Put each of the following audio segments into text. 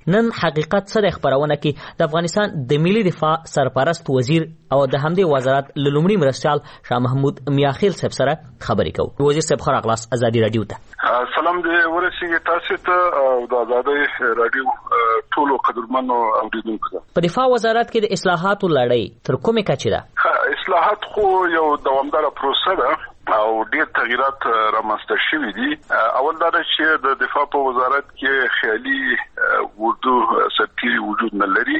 نن حقیقت څه د خبرونه کې د افغانستان د ملي دفاع سرپرست وزیر او د همدې وزارت لومړي مرستیال شاه محمود میاخیل صاحب سره خبرې کوو. وزیر صاحب خیر اغلاس ازادي رادیو ته. سلام دې ورسیږي تاسو ته او د ازادي رادیو ټولو قدرمنو اوریدونکو ته. په دفاع وزارت کې د اصلاحاتو لړۍ تر کومه کچه ده؟ اصلاحات خو یو دوامداره پروسه ده او ډېر تغیرات رامنځته شوي دي. اول دا چې د دفاع په وزارت کې خیالي اردو سرتیري وجود نه لري.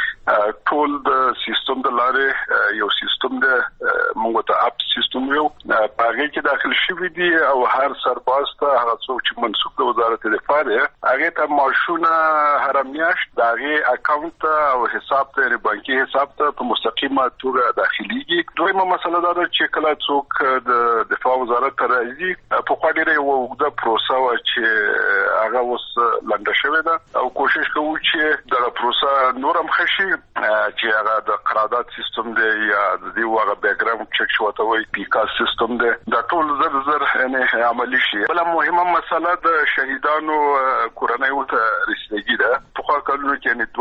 ټول د سیستم د لارې یو سیستم د موږ ته اپ سیستم یو په هغه کې داخل شوی دی او هر سرباز ته هغه څوک چې منسوب د وزارت دفاع دی هغه ته معاشونه هر میاشت د هغه اکاونټ او حساب ته بانکي حساب ته په مستقیمه توګه داخليږي. دویمه مسله دا ده چې کله څوک د دفاع وزارت ته راځي په خوا ډېره یو اوږده پروسه وه چې هغه اوس لنډه شوې ده او کوشش کوو چې دغه پروسه نور هم ښه شي چې هغه د قرارداد سیستم دی یا د دې هغه بیک ګراوند چک شوته وي پیکا سیستم دی دا ټول زر یعنی عملی شي. بل مهمه مسله د شهیدانو کورنۍ ته رسیدګي ده. په خوا کلونو کې یعنی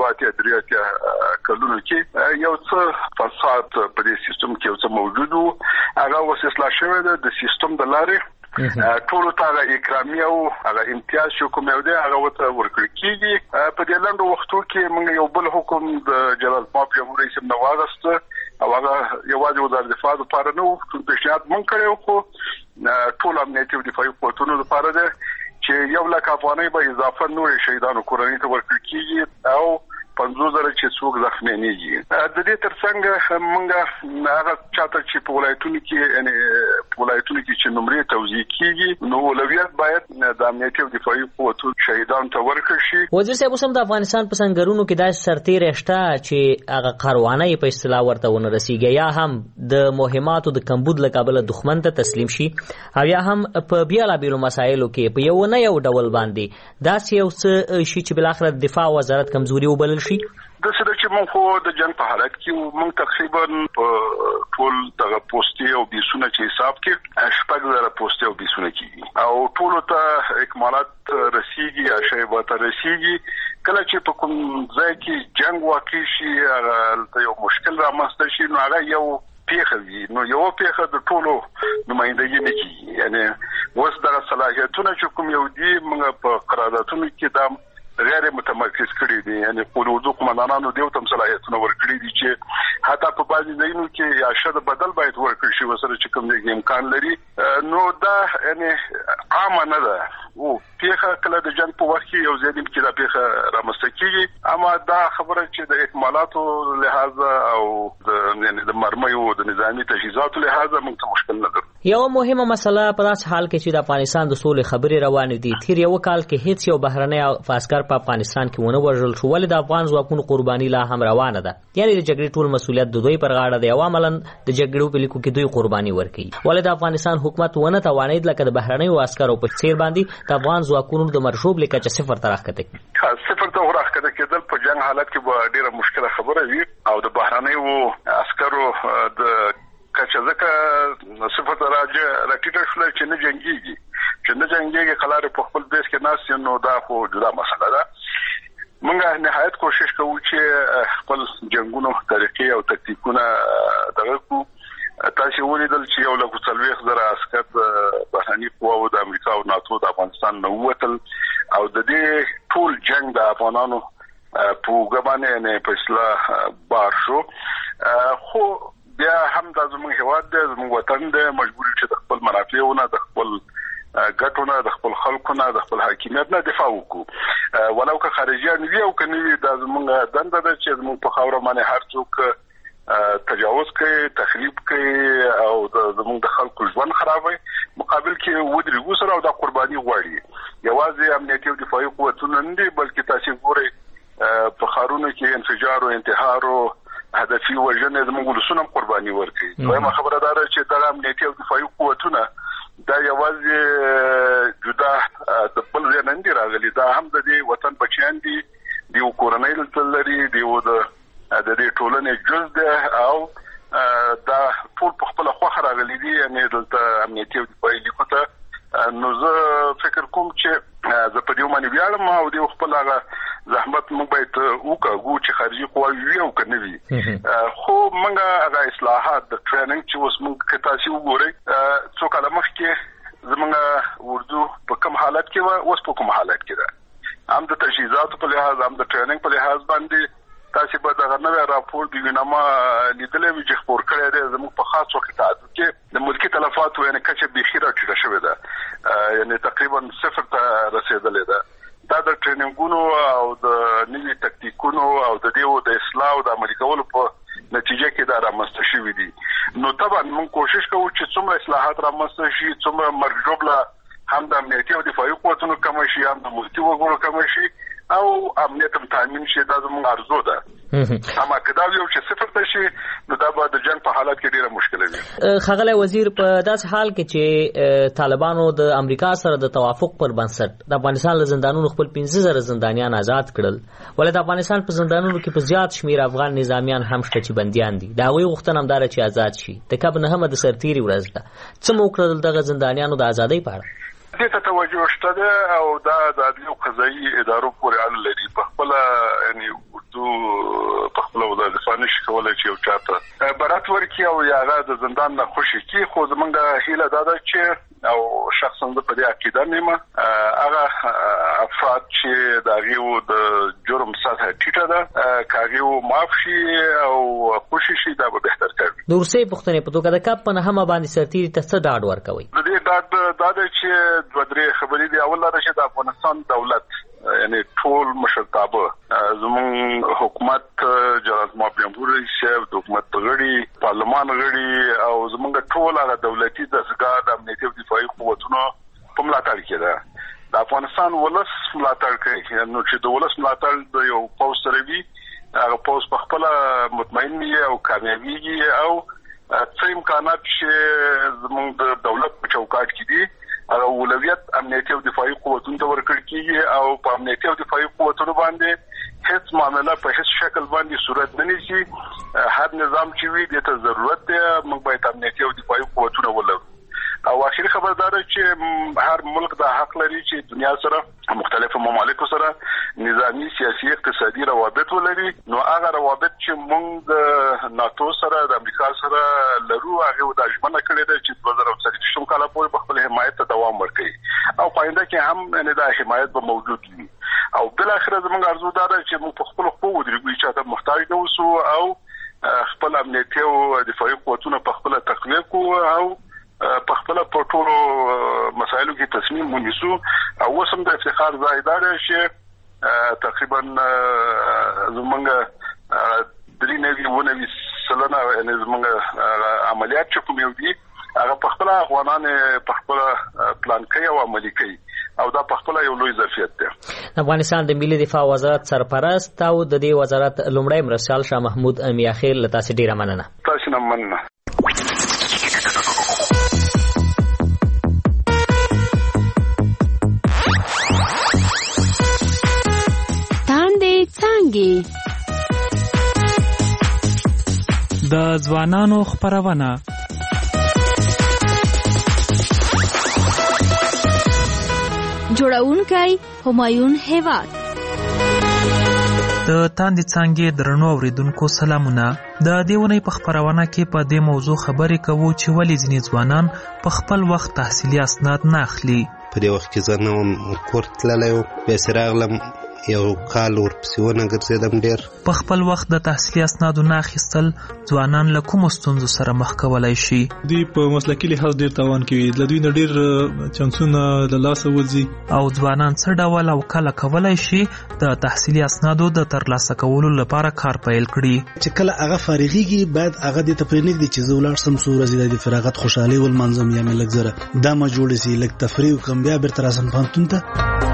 2-3 کلونو کې یو څه فساد په دې سیستم کې یو څه موجود وو هغه اوس اصلاح شوی ده د سیستم د لارې ټول ته اکرامي او هغه امتیاز شو کوم یو دی هغه وته ورکړل کیږي. په دې لاندې وختو کې موږ یو بل حکم د جلال ماپ جمهور رئیس نواغست او هغه یوازې وزارت دفاع لپاره نه و پیشنهاد مونږ کړو خو ټول امنیتي او دفاعي قوتونو لپاره ده چې 1 لک افغانۍ به اضافه نور شهیدانو کورنۍ ته ورکړل کیږي او 50,000 چې څوک زخمیږي. د دې ترڅنګ موږ هغه چاته چې په ولایتونو کې یعنی په ولایتونو کې چې نمرې توزیع کیږي نو اولویت باید د امنیتي او دفاعي قوتو شهیدانو ته ورکړل شي. وزیر صاحب اوس هم د افغانستان په سنگرونو کې داسې سرتیری شته چې هغه قروانه په اصطلاح ورته ونه رسیږي یا هم د مهماتو د کمبود له کابل دښمن ته تسلیم شي او یا هم په بیلابیلو مسایلو کې په یو نه یو ډول باندې داسې یو څه شي چې بل اخر دفاع وزارت کمزوري وبلل شي. د څه چې موږ خو د جنگ په حالت کې موږ تقریبا په ټول دغه پوسټي او بیسونه چې حساب کې 6,000 پوسټي او بیسونه کیږي او ټول ته اکمالات رسیږي یا شیبه ته رسیږي. کله چې په کوم ځای کې جنگ واقع شي هغه یو مشکل رامنځته شي نو هغه یو پیښه وي نو یو پیښه د ټولو نمائندګي نه کیږي. یعنی اوس دغه صلاحیتونه چې کوم یو دي موږ په قراردادونو کې دا غیر متمرکز کړی دي. یعنی قومندانانو قومندانانو دیو تم صلاحیتونه ورکړي دي چې حتی په بعضي ځایونو کې یا شد بدل باید ورکړي شي وسره چې کوم دی امکان لري. نو دا یعنی عام نه ده او پیښه کله د جنگ په وخت کې یو ځای کې دا پیښه رامنځته کیږي اما دا خبره چې د اکمالاتو لحاظ او د مرمیو د نظامی تجهیزاتو لحاظ موږ ته مشکل نه ده. یو مهمه مسله په داس حال کې چې د افغانستان د سولې خبرې روانې دي تیر یو کال کې هیڅ یو بهرنی افسر په افغانستان کې ونه وژل شو ولې د افغان ځواکونو قرباني لا هم روانه ده. یعنی د جګړې ټول مسولیت د دوی پر غاړه دی او عملاً د جګړو په لیکو کې دوی قرباني ورکړي. ولې د افغانستان حکومت ونه توانید لکه د بهرنیو عسکرو په څیر باندې د افغان ځواکونو د مرشوب لیکه چې صفر ته راښکته صفر ته راښکته کېدل په جنگ حالت کې به ډیره مشکله خبره وي او د بهرنیو عسکرو د کچه ځکه صفر ته راټیټه شول چې نه جنګيږي قلاره په خپل بیس کې ناس نو دا خو جدا مسله ده. موږ نهایت کوشش کوو چې خپل جنگونو طریقې او تکتیکونه دغه کو تاسو ولیدل چې یو لکه 40,000 عسكر بهرني قواو د امریکا او ناتو د افغانستان نه ووتل او د دې ټول جنگ د افغانانو په ګمانه نه په اصلاح بار شو. خو بیا هم د زموږ هیواد د زموږ وطن د مجبوري چې د خپل منافعونه د خپل ګټونه د خپل خلکونه د خپل حاکمیت نه دفاع وکړو ولو که خارجيان وي او کني د زموږ دنده ده چې زموږ په خاور باندې هر څوک تجاوز کوي تخریب کوي او زموږ د خلکو ژوند خرابوي مقابل کې ودرېږو سره او د قرباني غواړي. یوازې امنیتي او دفاعي قوتونه نه دي بلکې تاسو ګورئ په خارونو کې انفجار او انتحار او هدفي وژنې زموږ ولسونه قرباني ورکړي. وایم خبره دا ده چې د امنیتي او دفاعي قوتونه دا یوازې جدا د بل ځای نه دي راغلي دا هم د دې وطن بچیان دي د کورنۍ لري د دې ټولنې جز ده او دا ټول په خپل خوخه راغلي دي. یعنی دلته امنیتي او دفاعي لیکوته نو زه فکر کوم چې زه په دې باندې ویاړم او د خپل هغه زحمت زحمت موږ باید وکړو چې خارجي قواوې وي او کنه وي خو موږ هغه اصلاحات د ټریننګ چې اوس موږ کې تاسو وګورئ څو کاله مخکې زموږ اردو په کوم حالت کې و اوس په کوم حالت کې ده هم د تجهیزاتو په لحاظ هم د ټریننګ په لحاظ باندې تاسو به دا نوې راپور د وینما لیدلې چې خبر کړی دی زموږ په خاص وخت کې د ملکی تلفاتو یعنی کچه بخیره ټیټه شوې ده یعنی تقریبا 0 ته رسیدلې ده دا د ټریننګونو او د نوي تکتیکونو او د دیو د اصلاح او د عملي کولو په نتیجه کې دا رامنځته شوې دي نو طبعا موږ کوشش کوو چې څومره اصلاحات رامنځته شي څومره مرجوبله هم د امنیتي او دفاعي قوتونو کم شي هم د ملکي وګړو کم شي او امنیت هم تامین شي دا زموږ ارزو ده اما کدا یو چې 0 ته شي نو دا به د جنگ په حالت کې ډیره مشکله وي خغله وزیر په داس حال کې چې طالبانو د امریکا سره د توافق پر بنسټ د افغانستان له زندانونو خپل 15000 زندانیان آزاد کړل ولې د افغانستان په زندانونو کې په زیات شمیر افغان نظامیان هم شته چې بنديان دي دا وی غوښتنه هم دار چې آزاد شي د کب نه هم د سرتيري ورځ ده څه مو کړل دغه زندانیانو د ازادۍ په اړه دې ته توجه شته او دا د عدلي قضایي ادارو پورې اړه لري په خپل یعنی اردو په خپل وظیفه نشي کولای چې یو چاته برات ورکړي او یاغه د زندان نه خوشي کی خو زمونږ هیله دا ده چې او شخصا د په دې عقیده نیمه هغه افراد چې دغه د جرم سطح ټیټه ده کاږي معاف شي او خوشي شي دا به بهتر کوي د روسي پښتنې په توګه د کپ په نه هم باندې سرتيري ته څه ډاډ ورکوي د دې ډاډ چې د درې خبرې دی اول دا چې د افغانستان دولت یعنی ټول مشرتابه زمون حکومت جنرال محمد جمهور رئیس د حکومت غړي پارلمان غړي او زمونږ ټول هغه دولتي دستګاه د امنیتي او دفاعي قوتونو په ملاتړ کې ده د افغانستان ولس ملاتړ کوي نو چې د ولس ملاتړ د یو پوز سره وي هغه پوز په خپل مطمئن وي او کامیابیږي او څه امکانات چې زمونږ د دولت په چوکاټ کې دي او اولویت امنیتي او دفاعي قوتونو ته ورکړل کیږي او په امنیتي او دفاعي قوتونو باندې هیڅ معاملې په هیڅ شکل باندې صورت نه نیسي هر نظام چې وي د ته ضرورت دی موږ باید امنیتي او دفاعي قوتونه ولرو او اخیری خبردار چې هر ملک د حق لري چې دنیا سره مختلفو ممالکو سره نظامی سیاسي اقتصادي روابط ولري نو هغه روابط چې موږ د ناتو سره د امریکا سره لرو هغه د اجمنه کړی دی چې 2023 کال پورې خپل حمایت ته دوام ورکړي او پاینده کې هم نه د حمایت به موجود وي او بل اخر زموږ ارزو دا ده چې موږ خپل قوت ودرېږو چې ته محتاج نه اوسو او خپل امنیتي او دفاعي قوتونه په خپل تقویه کوو او په خپل پټولو مسایلو کې تصمیم ونیسو او وسم د افتخار ځای دا دی چې تقریبا زمونږ درې نوي سلنه یعنی زمونږ عملیات چې کوم یو دي هغه په خپل افغانان په خپل پلان کوي او عملي کوي او دا په خپل یو لوی ظرفیت دی افغانستان د ملي دفاع وزارت سرپرست او د دې وزارت لومړی مرستیال شاه محمود میاخیل له تاسو ډیره مننه تاسو نه مننه د ځوانانو خبرونه جوړونکی همایون هیواد د تاندې څانګې درنو اوریدونکو سلامونه د دیونی په خبرونه کې په دې موضوع خبرې کوو چې ولې ځینې ځوانان په خپل وخت تحصیلي اسناد نه اخلي په دې وخت کې زه نه وم کور تللی و بیا چې راغلم یو کال ورپسې ونه ګرځېدم ډېر په خپل وخت د تحصیلي اسنادو نه اخیستل ځوانان له کومو ستونزو سره مخ کولی شي دوی په مسلکي لحاظ ډېر تاوان کوي له دوی نه ډېر چانسونه له لاسه وځي او ځوانان څه ډول او کله کولی شي د تحصیلي اسنادو د ترلاسه کولو لپاره کار پیل کړي چې کله هغه فارغېږي باید هغه دې ته پرېنږدي چې زه ولاړ سم څو ورځې د فراغت خوشحالۍ ولمانځم یا مې لږ زره دا ما جوړ شي لږ تفریح وکړم بیا بېرته راسم پوهنتون ته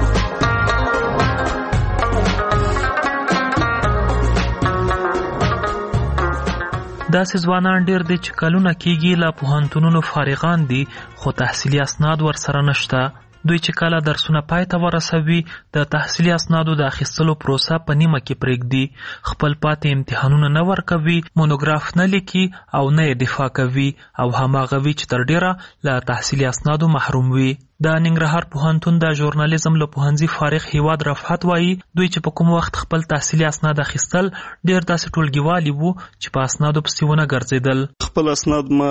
داسې ځوانان ډېر دي چې کلونه کېږي له پوهنتونونو فارغان دي خو تحصیلي اسناد ورسره نشته دوی چې کله درسونه پای ته ورسوي د تحصیلي اسنادو د اخیستلو پروسه په نیمه کې پرېږدي خپل پاتې امتحانونه نه ورکوي مونوګراف نه لیکي او نه یې دفاع کوي او هماغه وي چې تر ډېره له تحصیلي اسنادو محروم وي د ننګرهار پوهنتون د ژورنالیزم له پوهنځي فارغ هیواد رفعت وایي دوی چې په کوم وخت خپل تحصیلي اسناد اخیستل ډېر داسې ټولګیوالي وو چې په اسنادو پسې ونه ګرځېدل. خپل اسناد ما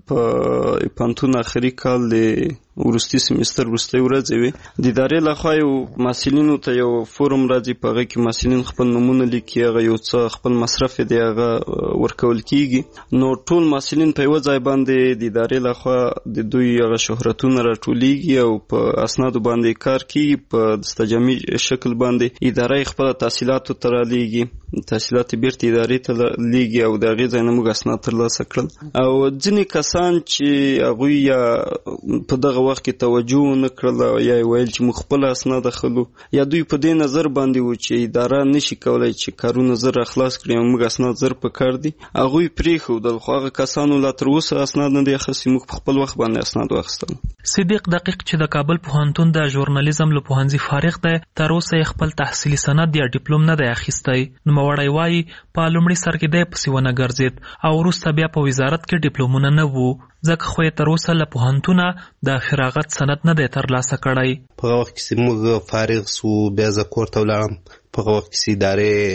په پوهنتون آخري کال د وروستي سیمستر وروستۍ ورځې وي د ادارې لخوا یو محصلینو ته یو فورم راځي په هغه کې محصلین خپل نومونه لیکي هغه یو څه خپل مصرف دی هغه ورکول کیږي نو ټول محصلین په یو ځای باندې د ادارې لخوا د دوی هغه شهرتونه راټولیږي او په اسنادو باندې کار کوي په دستجامي شکل باندې ادارې خپل تحصیلاتو ته رالیږي تحصیلات بیرته ادارې ته لیږي او د هغې ځای نه موږ اسناد ترلاسه کړل او ځینې کسان چې هغوی یا په دغه وخت کې توجه نه کړله یا ویل چې موږ خپل اسناد اخلو یا دوی په دې نظر باندې و چې اداره نشي کولای چې کارونه زر خلاص کړي او موږ اسناد زر پکار دي هغوی پرېښودل خو هغه کسانو لا تر اوسه اسناد نه دي اخیستي موږ په خپل وخت باندې اسناد واخیستل. صدیق دقیق چې د کابل پوهنتون د ژورنالیزم له پوهنځي فارغ دی تر اوسه یې خپل تحصیلي سند یا ډیپلوم نه دی اخیستی. نوموړی وایي په لومړي سر کې دی پسې ونه ګرځېد او وروسته بیا په وزارت کې ډیپلومونه نه وو ځکه خو یې تر اوسه له پوهنتونه د فراغت سند نه دی ترلاسه کړی. په هغه وخت کې چې موږ فارغ سو بیا زه کور ته ولاړم په هغه وخت کې چې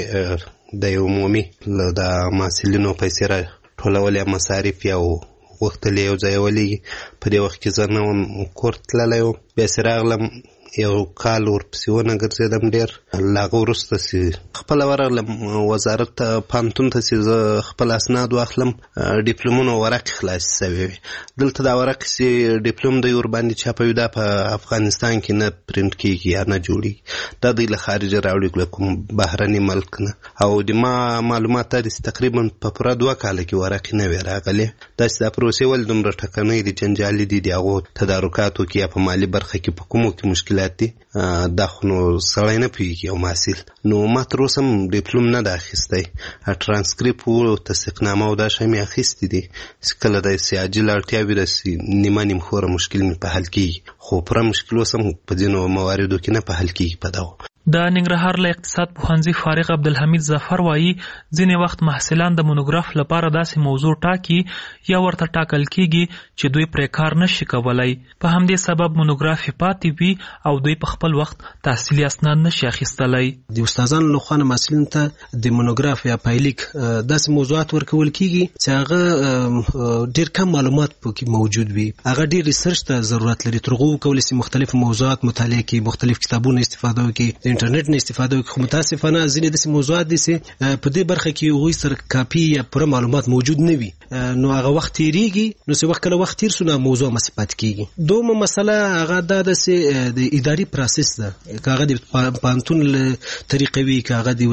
ادارې د یو عمومي د محصلینو پیسې را ټولولې مصارف یا غوښتل یو ځای ولېږي په دې وخت کې زه نه وم کور تللی وم بیا چې راغلم یو کال ورپسې ونه ګرځېدم ډېر له هغه وروسته چې خپله ورغلم وزارت ته پوهنتون ته چې زه خپل اسناد واخلم ډیپلومونه ورقې خلاصې سوې وې دلته دا ورقې چې ډیپلوم دی ورباندې چاپوي دا په افغانستان کې نه پرنټ کېږي یا نه جوړېږي دا دوی له خارجه راوړي له کوم بهرني ملک نه او د ما معلومات دا دي چې تقریبا په پوره 2 کاله کې ورقې نه وې راغلې دا چې دا پروسې ولې دومره ټکنۍ دي جنجالي دي د هغو تدارکاتو کې یا په مالي برخه کې په کومو کې مشکلات دي دا خو نو سړی نه پوهېږي او محصل نو ما تر اوسه هم ډیپلوم نه ده اخیستی ټرانسکریپ و تصدیقنامه او دا شی مې اخیستي دي چې کله داسې عاجل اړتیا وي داسې نیمه نیمخوره مشکل مې په حل کېږي خو پوره مشکل اوس هم په ځینو مواردو کې نه په حل کېږي په دغو. د ننګرهار له اقتصاد پوهنځي فارغ عبدالحمید ظفر وایي ځینې وخت محصلان د مونوګراف لپاره داسې موضوع ټاکي یا ورته ټاکل کیږي چې دوی پرې کار نشي کولی په همدې سبب مونوګراف پاتې وي او دوی په خپل وخت تحصیلي اسناد نشي اخیستلی. د استادانو له خوا محصلینو ته د مونوګراف یا پایلیک داسې موضوعات ورکول کیږي چې هغه ډېر کم معلومات پکې موجود وي هغه ډېر ریسرچ ته ضرورت لري تر هغو کولی شي مختلف موضوعات مطالعه کړي مختلف کتابونه استفاده وکړي انټرنیټ نه استفاده وکړي خو متاسفانه ځینې داسې موضوعات دي چې په دې برخه کې هغوی سره کاپي یا پوره معلومات موجود نه وي نو هغه وخت تېرېږي نو چې وخت کله وخت تېر سو نو موضوع هماسې پاتې کېږي. دویمه مسله هغه دا ده چې د اداري پروسس ده که هغه د پوهنتون له طریقې وي که هغه د